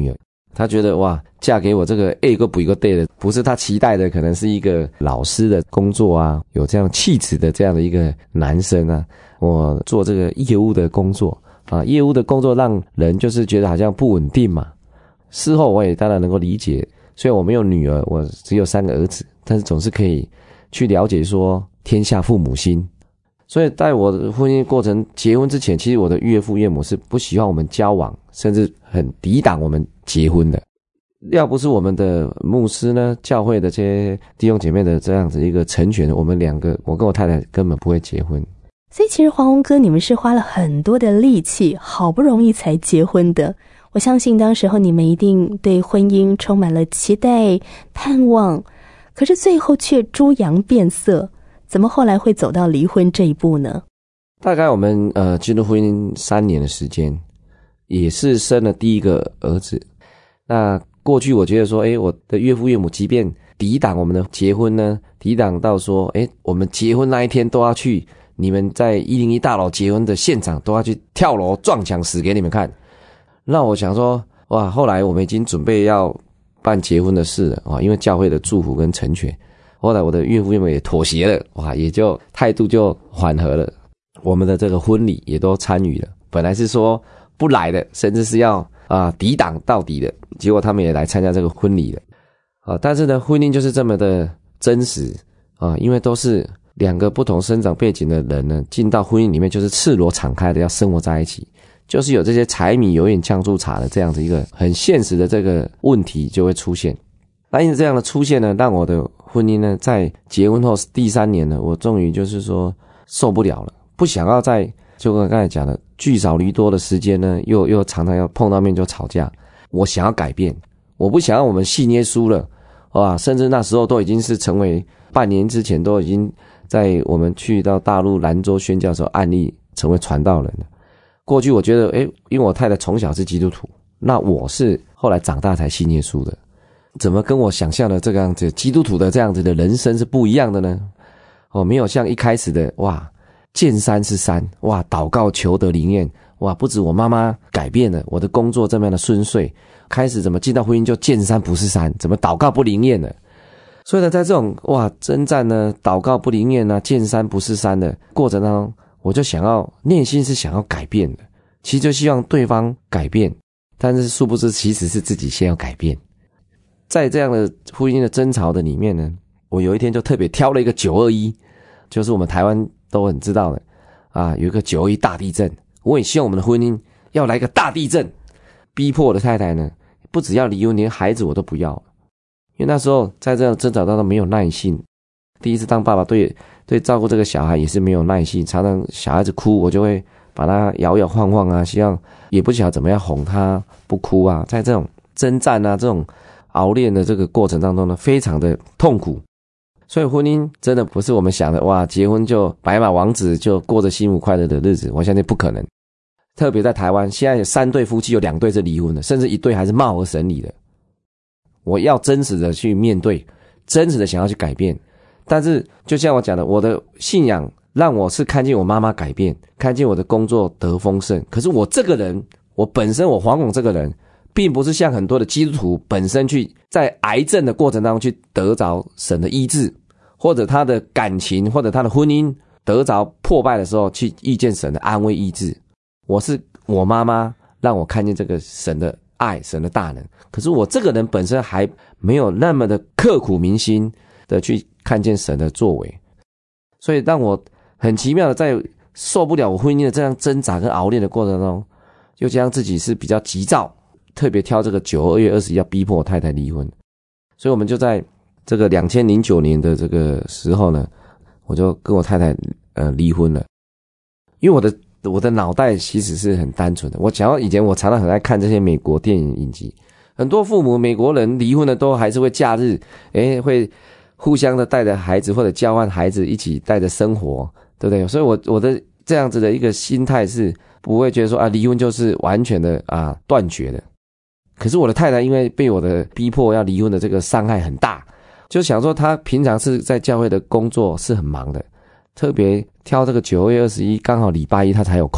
Speaker 4: 她觉得哇，嫁给我这个A个不一个对的，不是她期待的，可能是一个老师的工作啊，有这样气质的这样的一个男生啊。我做这个业务的工作啊，业务的工作让人就是觉得好像不稳定嘛。事后我也当然能够理解，虽然我没有女儿，我只有3个儿子，但是总是可以去了解说天下父母心。所以在我的婚姻过程结婚之前，其实我的岳父岳母是不喜欢我们交往，甚至很抵挡我们结婚的。要不是我们的牧师呢，教会的这些弟兄姐妹的这样子一个成全，我们2个，我跟我太太根本不会结婚。
Speaker 3: 所以其实黄宏哥，你们是花了很多的力气，好不容易才结婚的。我相信当时候你们一定对婚姻充满了期待、盼望，可是最后却猪羊变色，怎么后来会走到离婚这一步呢？
Speaker 4: 大概我们进入婚姻3年的时间，也是生了第一个儿子。那过去我觉得说，我的岳父岳母即便抵挡我们的结婚呢，抵挡到说，我们结婚那一天都要去你们在101大楼结婚的现场，都要去跳楼撞墙死给你们看。那我想说，哇，后来我们已经准备要办结婚的事了啊，因为教会的祝福跟成全，后来我的岳父岳母也妥协了，哇，也就态度就缓和了，我们的这个婚礼也都参与了。本来是说不来的，甚至是要抵挡到底的，结果他们也来参加这个婚礼了。但是呢，婚姻就是这么的真实啊，因为都是2个不同生长背景的人呢，进到婚姻里面就是赤裸敞开的要生活在一起，就是有这些柴米油盐酱醋茶的这样子一个很现实的这个问题就会出现。那因为这样的出现呢，让我的婚姻呢，在结婚后第3年呢，我终于就是说受不了了，不想要再就跟刚才讲的聚少离多的时间呢，又常常要碰到面就吵架。我想要改变，我不想要我们信耶稣了，哇！甚至那时候都已经是成为半年之前都已经在我们去到大陆兰州宣教的时候案例成为传道人了。过去我觉得因为我太太从小是基督徒，那我是后来长大才信耶稣的，怎么跟我想象的这个样子基督徒的这样子的人生是不一样的呢？没有像一开始的哇见山是山，哇祷告求得灵验，哇不止我妈妈改变了，我的工作这么样的顺遂，开始怎么进到婚姻就见山不是山，怎么祷告不灵验了。所以呢，在这种哇征战呢祷告不灵验啊见山不是山的过程当中，我就想要内心是想要改变的，其实就希望对方改变，但是殊不知其实是自己先要改变。在这样的婚姻的争吵的里面呢，我有一天就特别挑了一个921，就是我们台湾都很知道的有一个921大地震，我也希望我们的婚姻要来一个大地震，逼迫我的太太呢不只要离婚，连孩子我都不要，因为那时候在这样的争吵当中没有耐性，第一次当爸爸对照顾这个小孩也是没有耐性，常常小孩子哭我就会把他摇摇晃晃啊，希望也不晓得怎么样哄他不哭啊，在这种征战啊这种熬练的这个过程当中呢，非常的痛苦。所以婚姻真的不是我们想的哇结婚就白马王子就过着幸福快乐的日子，我相信不可能。特别在台湾现在有3对夫妻，有2对是离婚的，甚至1对还是貌合神离的。我要真实的去面对，真实的想要去改变，但是就像我讲的，我的信仰让我是看见我妈妈改变，看见我的工作得丰盛，可是我这个人，我本身我黄宏这个人并不是像很多的基督徒本身去在癌症的过程当中去得着神的医治，或者他的感情或者他的婚姻得着破败的时候去遇见神的安慰医治。我是我妈妈让我看见这个神的爱，神的大能，可是我这个人本身还没有那么的刻苦铭心的去看见神的作为，所以让我很奇妙的在受不了我婚姻的这样挣扎跟熬练的过程中，又加上自己是比较急躁，特别挑这个2月21要逼迫我太太离婚，所以我们就在这个2009年的这个时候呢，我就跟我太太离婚了。因为我的脑袋其实是很单纯的，我想到以前我常常很爱看这些美国电影影集，很多父母美国人离婚的都还是会假日会互相的带着孩子或者交换孩子一起带着生活，对不对？所以我的这样子的一个心态是不会觉得说离婚就是完全的断绝的。可是我的太太因为被我的逼迫要离婚的这个伤害很大，就想说她平常是在教会的工作是很忙的，特别挑这个9月21刚好礼拜一她才有空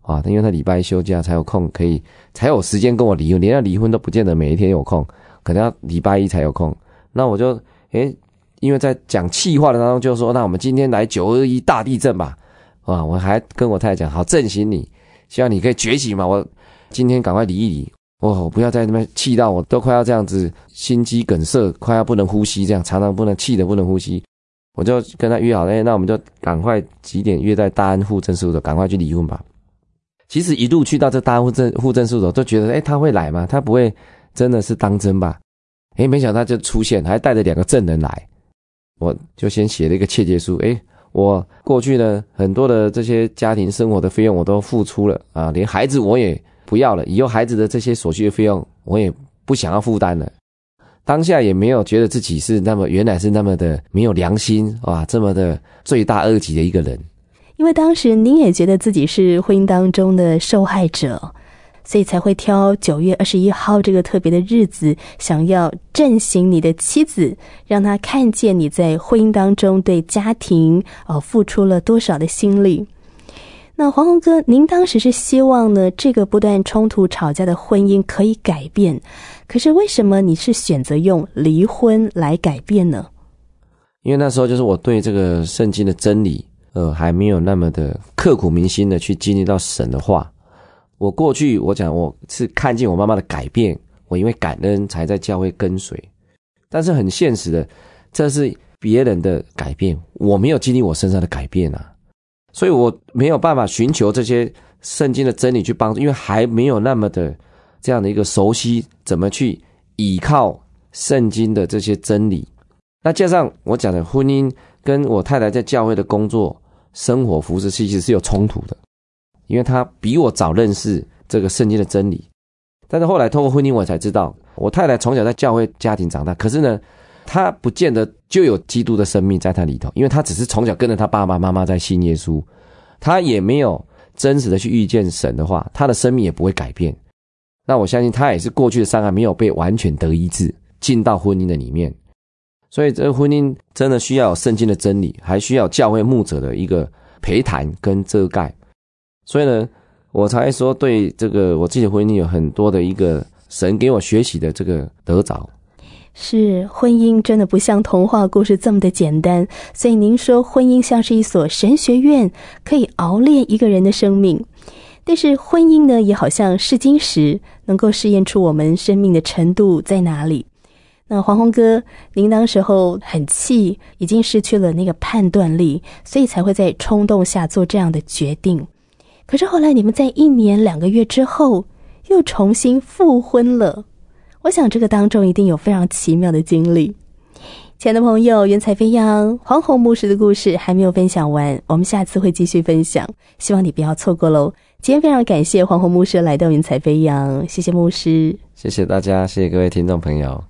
Speaker 4: 啊，因为他礼拜一休假才有空，才有时间跟我离婚，连要离婚都不见得每一天有空，可能要礼拜一才有空。那我就因为在讲气话的当中就说，那我们今天来921大地震吧，啊，我还跟我太太讲，好振兴你，希望你可以崛起嘛，我今天赶快离一离，我不要在那边气到我都快要这样子心肌梗塞，快要不能呼吸，这样常常不能气得不能呼吸。我就跟他约好，那我们就赶快几点约在大安户政事务所，赶快去离婚吧。其实一路去到这大安户政事务所，都觉得他会来吗？他不会真的是当真吧？没想到他就出现，还带着2个证人来。我就先写了一个切结书，我过去呢很多的这些家庭生活的费用我都付出了啊，连孩子我也不要了，以后孩子的这些所需的费用我也不想要负担了。当下也没有觉得自己是原来是那么的没有良心啊，这么的罪大恶极的一个人。
Speaker 3: 因为当时您也觉得自己是婚姻当中的受害者，所以才会挑9月21号这个特别的日子，想要振兴你的妻子，让她看见你在婚姻当中对家庭付出了多少的心力。那黄宏哥，您当时是希望呢这个不断冲突吵架的婚姻可以改变，可是为什么你是选择用离婚来改变呢？
Speaker 4: 因为那时候就是我对这个圣经的真理还没有那么的刻骨铭心的去经历到神的话。我过去我讲我是看见我妈妈的改变，我因为感恩才在教会跟随，但是很现实的，这是别人的改变，我没有经历我身上的改变啊，所以我没有办法寻求这些圣经的真理去帮助，因为还没有那么的这样的一个熟悉怎么去倚靠圣经的这些真理。那加上我讲的婚姻跟我太太在教会的工作生活服事其实是有冲突的，因为她比我早认识这个圣经的真理。但是后来透过婚姻我才知道，我太太从小在教会家庭长大，可是呢她不见得就有基督的生命在她里头，因为她只是从小跟着她爸爸妈妈在信耶稣，她也没有真实的去遇见神的话，她的生命也不会改变。那我相信她也是过去的伤害没有被完全得医治，进到婚姻的里面。所以这个婚姻真的需要有圣经的真理，还需要教会牧者的一个陪谈跟遮盖。所以呢我才说对这个我自己的婚姻有很多的一个神给我学习的这个得着。
Speaker 3: 是，婚姻真的不像童话故事这么的简单，所以您说婚姻像是一所神学院，可以熬炼一个人的生命。但是婚姻呢也好像试金石，能够试验出我们生命的程度在哪里。那黄宏哥，您当时候很气，已经失去了那个判断力，所以才会在冲动下做这样的决定。可是后来你们在1年2个月之后又重新复婚了，我想这个当中一定有非常奇妙的经历。亲爱的朋友，云彩飞扬黄宏牧师的故事还没有分享完，我们下次会继续分享，希望你不要错过咯。今天非常感谢黄宏牧师来到云彩飞扬，谢谢牧师。
Speaker 4: 谢谢大家，谢谢各位听众朋友。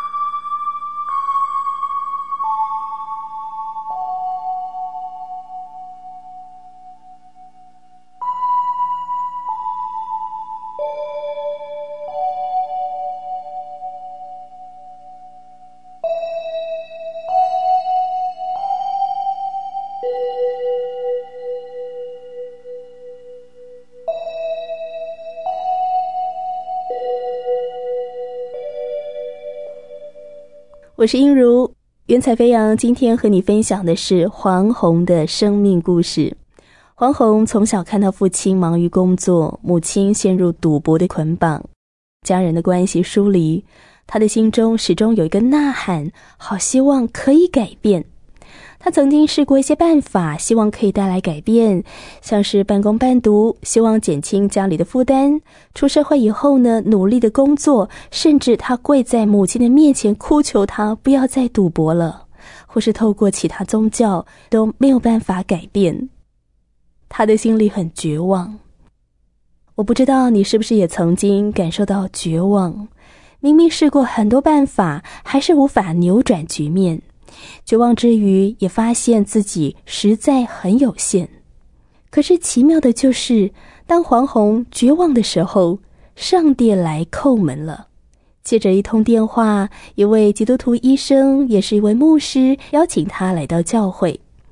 Speaker 3: 我是英如，云彩飞扬今天和你分享的是黄宏的生命故事。黄宏从小看到父亲忙于工作，母亲陷入赌博的捆绑，家人的关系疏离，他的心中始终有一个呐喊，好希望可以改变。他曾经试过一些办法，希望可以带来改变，像是半工半读，希望减轻家里的负担。出社会以后呢，努力的工作，甚至他跪在母亲的面前哭求他不要再赌博了，或是透过其他宗教都没有办法改变。他的心里很绝望。我不知道你是不是也曾经感受到绝望，明明试过很多办法，还是无法扭转局面。绝望之余，也发现自己实在很有限。可是奇妙的就是，当黄宏绝望的时候，上帝来叩门了。接着一通电话，一位基督徒医生，也是一位牧师，邀请他来到教会。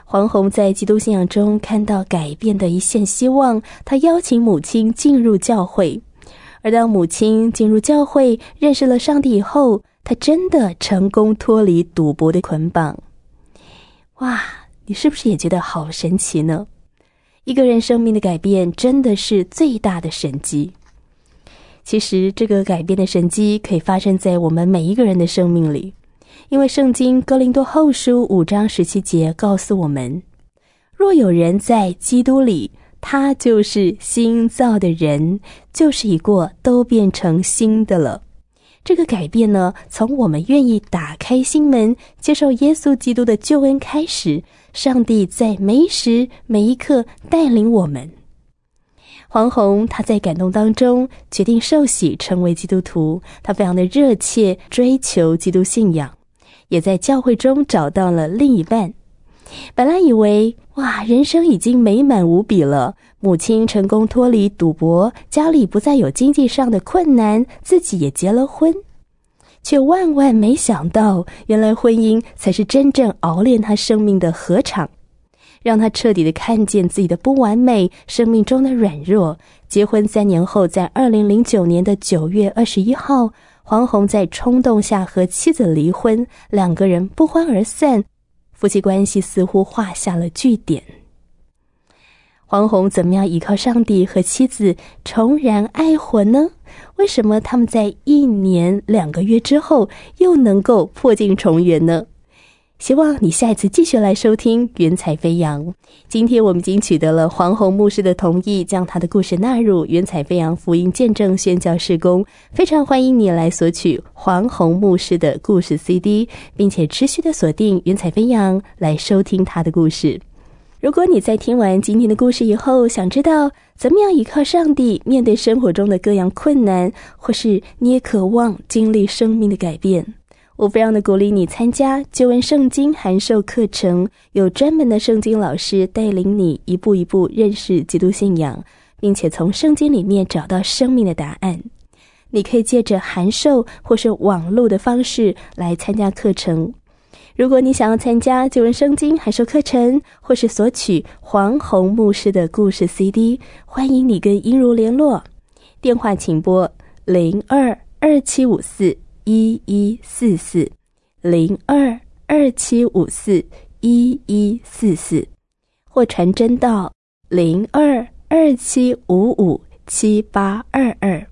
Speaker 3: 黄宏在基督信仰中看到改变的一线希望，他邀请母亲进入教会。而当母亲进入教会，认识了上帝以后，他真的成功脱离赌博的捆绑。哇，你是不是也觉得好神奇呢？一个人生命的改变真的是最大的神迹。其实这个改变的神迹可以发生在我们每一个人的生命里，因为圣经哥林多后书5章17节告诉我们，若有人在基督里，他就是新造的人，旧事已过，都变成新的了。这个改变呢，从我们愿意打开心门，接受耶稣基督的救恩开始，上帝在每一时每一刻带领我们。黄宏他在感动当中决定受洗成为基督徒，他非常的热切追求基督信仰，也在教会中找到了另一半。本来以为哇，人生已经美满无比了，母亲成功脱离赌博，家里不再有经济上的困难，自己也结了婚，却万万没想到，原来婚姻才是真正熬炼他生命的禾场，让他彻底的看见自己的不完美，生命中的软弱。结婚3年后，在2009年的9月21号，黄宏在冲动下和妻子离婚，2个人不欢而散，夫妻关系似乎画下了句点。黄宏怎么样依靠上帝和妻子重燃爱火呢？为什么他们在1年2个月之后又能够破镜重圆呢？希望你下一次继续来收听云彩飞扬。今天我们已经取得了黄宏牧师的同意，将他的故事纳入云彩飞扬福音见证宣教事工，非常欢迎你来索取黄宏牧师的故事 CD， 并且持续的锁定云彩飞扬来收听他的故事。如果你在听完今天的故事以后，想知道怎么样依靠上帝面对生活中的各样困难，或是你也渴望经历生命的改变，我非常的鼓励你参加救恩圣经函授课程，有专门的圣经老师带领你一步一步认识基督信仰，并且从圣经里面找到生命的答案。你可以借着函授或是网络的方式来参加课程。如果你想要参加救恩圣经函授课程，或是索取黄宏牧师的故事 CD， 欢迎你跟英如联络，电话请拨02-2754-1144 02-2754-1144，或传真到02-2755-7822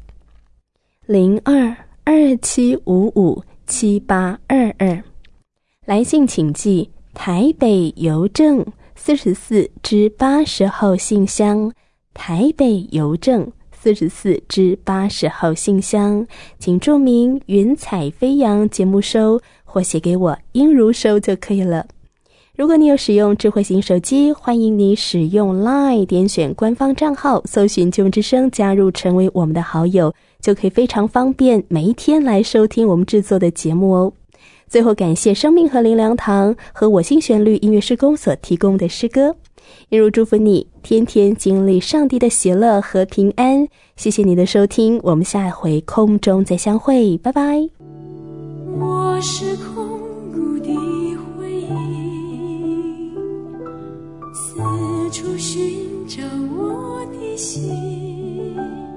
Speaker 3: 02-2755-7822。来信请寄台北邮政44支80号信箱，台北邮政44支80号信箱，请注明云彩飞扬节目收，或写给我英如收就可以了。如果你有使用智慧型手机，欢迎你使用 LINE 点选官方账号，搜寻救恩之声，加入成为我们的好友，就可以非常方便每一天来收听我们制作的节目哦。最后感谢生命和灵粮堂和我心旋律音乐事工所提供的诗歌。一如祝福你天天经历上帝的喜乐和平安。谢谢你的收听，我们下回空中再相会，拜拜。
Speaker 5: 我是空谷的回忆，四处寻找我的心，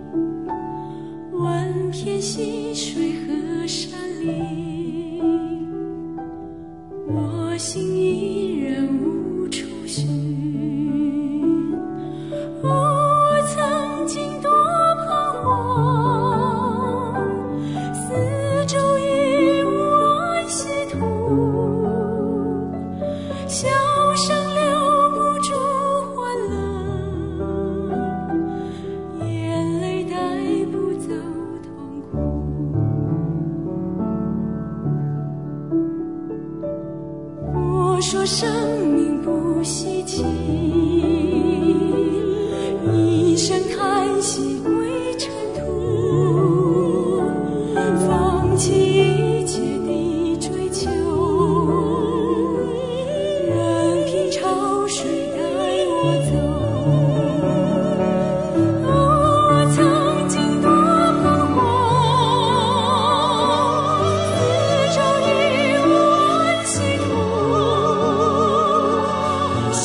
Speaker 5: 万片溪水和山林，我心依然无处寻。我曾经多彷徨，四周已无安息土，笑声留不住欢乐，眼泪带不走痛苦。我说生命不稀奇，一声叹息归尘土，放弃一切的追求，任凭潮水带我走。我曾经多彷徨，四周已无安息土，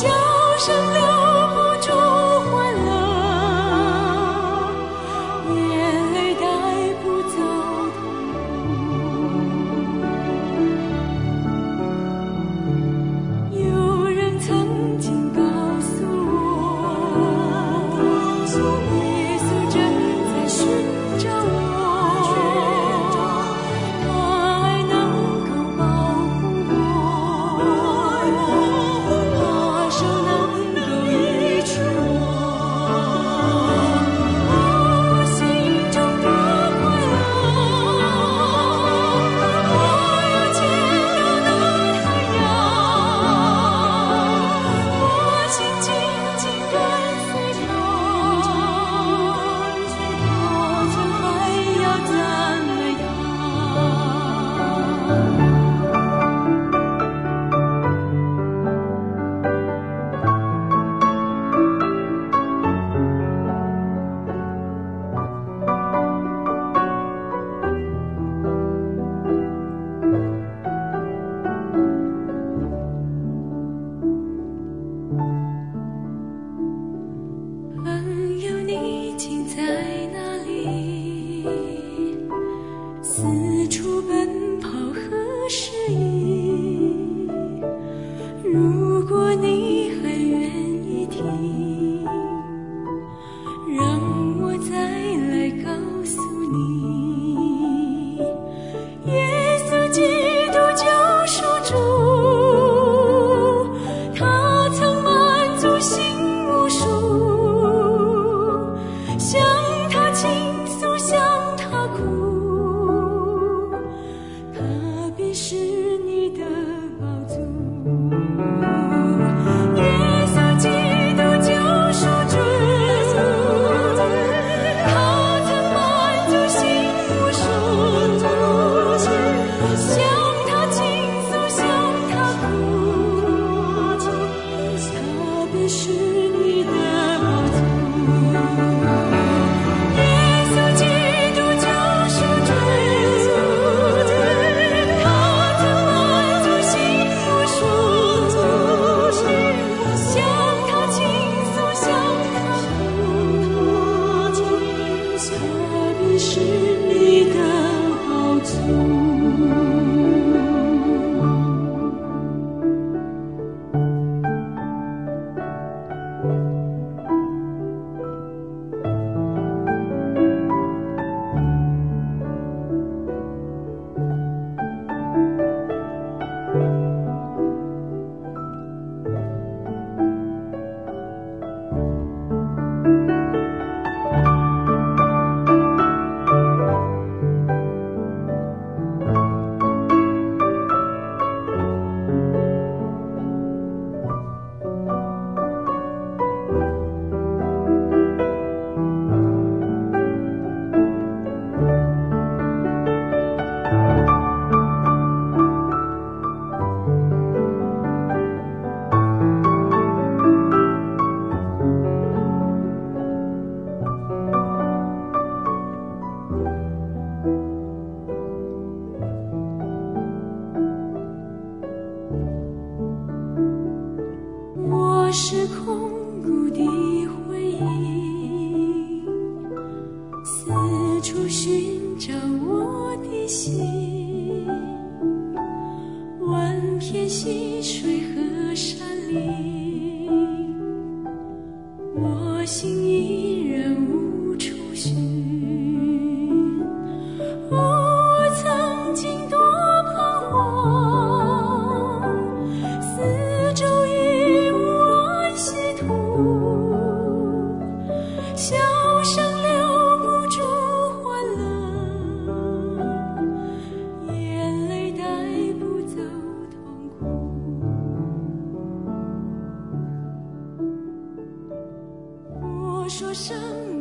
Speaker 5: 是空谷的回忆，四处寻找我的心，万片溪水和山林，我心依然无处寻。我曾经多彷徨，四周已无安息土，笑声留不住欢乐，眼泪带不走痛苦。我说生